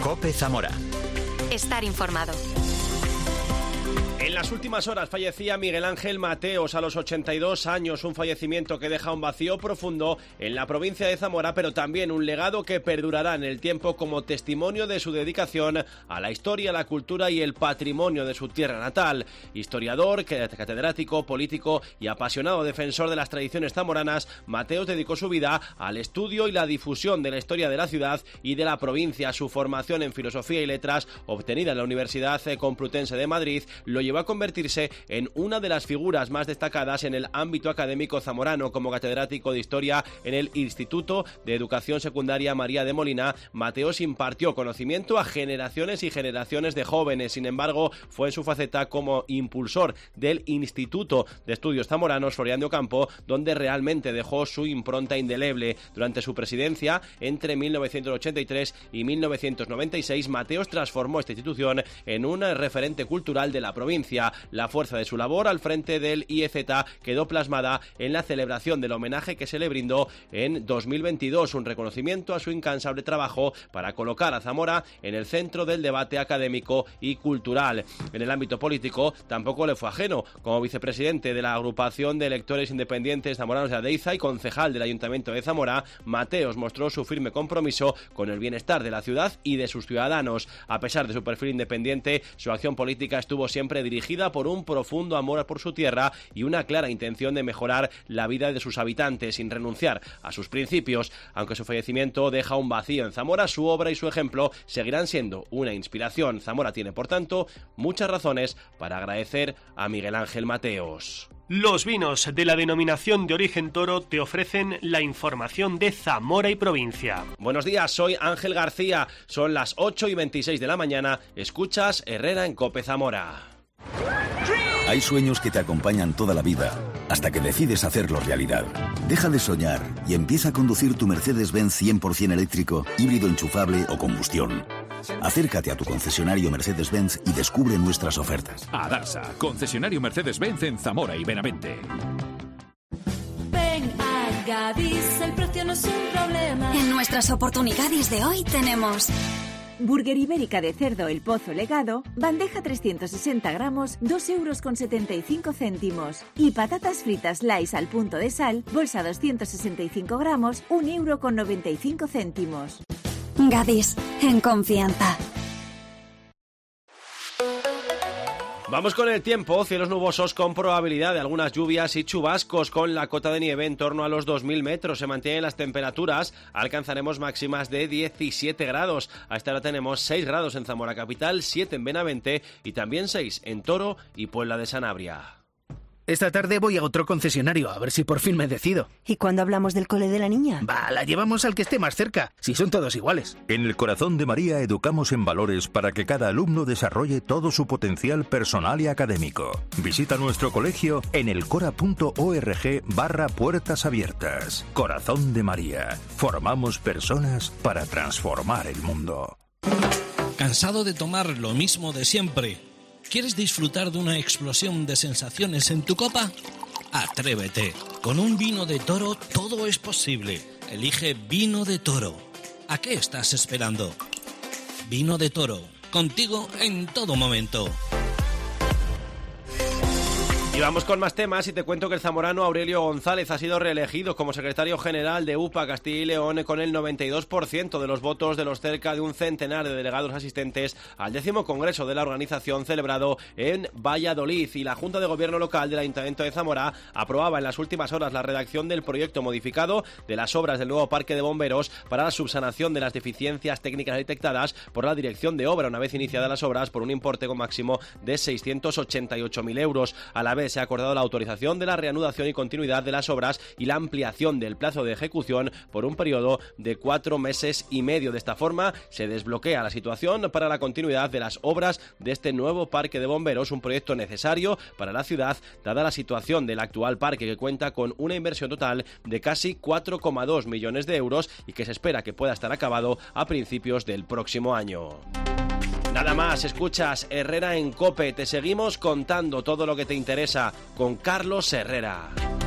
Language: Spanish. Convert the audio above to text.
COPE Zamora. Estar informado. En las últimas horas fallecía Miguel Ángel Mateos a los 82 años, un fallecimiento que deja un vacío profundo en la provincia de Zamora, pero también un legado que perdurará en el tiempo como testimonio de su dedicación a la historia, la cultura y el patrimonio de su tierra natal. Historiador, catedrático, político y apasionado defensor de las tradiciones zamoranas, Mateos dedicó su vida al estudio y la difusión de la historia de la ciudad y de la provincia. Su formación en Filosofía y Letras, obtenida en la Universidad Complutense de Madrid, lo llevó a convertirse en una de las figuras más destacadas en el ámbito académico zamorano. Como catedrático de Historia en el Instituto de Educación Secundaria María de Molina, Mateos impartió conocimiento a generaciones y generaciones de jóvenes. Sin embargo, fue en su faceta como impulsor del Instituto de Estudios Zamoranos Florián de Ocampo donde realmente dejó su impronta indeleble. Durante su presidencia, entre 1983 y 1996, Mateos transformó esta institución en un referente cultural de la provincia. La fuerza de su labor al frente del IEZ quedó plasmada en la celebración del homenaje que se le brindó en 2022, un reconocimiento a su incansable trabajo para colocar a Zamora en el centro del debate académico y cultural. En el ámbito político tampoco le fue ajeno. Como vicepresidente de la agrupación de electores independientes zamoranos de Adeiza y concejal del Ayuntamiento de Zamora, Mateos mostró su firme compromiso con el bienestar de la ciudad y de sus ciudadanos. A pesar de su perfil independiente, su acción política estuvo siempre dirigida por un profundo amor por su tierra y una clara intención de mejorar la vida de sus habitantes sin renunciar a sus principios. Aunque su fallecimiento deja un vacío en Zamora, su obra y su ejemplo seguirán siendo una inspiración. Zamora tiene, por tanto, muchas razones para agradecer a Miguel Ángel Mateos. Los vinos de la denominación de origen Toro te ofrecen la información de Zamora y provincia. Buenos días, soy Ángel García. Son las 8:26 de la mañana. Escuchas Herrera en COPE Zamora. Hay sueños que te acompañan toda la vida, hasta que decides hacerlos realidad. Deja de soñar y empieza a conducir tu Mercedes-Benz 100% eléctrico, híbrido enchufable o combustión. Acércate a tu concesionario Mercedes-Benz y descubre nuestras ofertas. Adarsa, concesionario Mercedes-Benz en Zamora y Benavente. Ven a Gadis, el precio no es un problema. En nuestras oportunidades de hoy tenemos... Burger ibérica de cerdo El Pozo Legado, bandeja 360 gramos, 2,75 €. Y patatas fritas Lays al punto de sal, bolsa 265 gramos, 1,95 €. Gadis, en confianza. Vamos con el tiempo, cielos nubosos con probabilidad de algunas lluvias y chubascos con la cota de nieve en torno a los 2.000 metros. Se mantienen las temperaturas, alcanzaremos máximas de 17 grados. A esta hora tenemos 6 grados en Zamora capital, 7 en Benavente y también 6 en Toro y Puebla de Sanabria. Esta tarde voy a otro concesionario, a ver si por fin me decido. ¿Y cuándo hablamos del cole de la niña? Va, la llevamos al que esté más cerca, si son todos iguales. En el Corazón de María educamos en valores para que cada alumno desarrolle todo su potencial personal y académico. Visita nuestro colegio en elcora.org/puertas abiertas. Corazón de María. Formamos personas para transformar el mundo. ¿Cansado de tomar lo mismo de siempre? ¿Quieres disfrutar de una explosión de sensaciones en tu copa? Atrévete. Con un vino de Toro todo es posible. Elige Vino de Toro. ¿A qué estás esperando? Vino de Toro. Contigo en todo momento. Y vamos con más temas y te cuento que el zamorano Aurelio González ha sido reelegido como secretario general de UPA Castilla y León con el 92% de los votos de los cerca de un centenar de delegados asistentes al 10º Congreso de la organización celebrado en Valladolid. Y la Junta de Gobierno Local del Ayuntamiento de Zamora aprobaba en las últimas horas la redacción del proyecto modificado de las obras del nuevo parque de bomberos para la subsanación de las deficiencias técnicas detectadas por la Dirección de Obra una vez iniciadas las obras por un importe máximo de 688.000 euros. A la vez se ha acordado la autorización de la reanudación y continuidad de las obras y la ampliación del plazo de ejecución por un periodo de 4 meses y medio. De esta forma se desbloquea la situación para la continuidad de las obras de este nuevo parque de bomberos, un proyecto necesario para la ciudad dada la situación del actual parque que cuenta con una inversión total de casi 4,2 millones de euros y que se espera que pueda estar acabado a principios del próximo año. Nada más, escuchas Herrera en COPE. Te seguimos contando todo lo que te interesa con Carlos Herrera.